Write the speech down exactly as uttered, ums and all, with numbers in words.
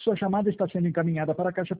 Sua chamada está sendo encaminhada para a caixa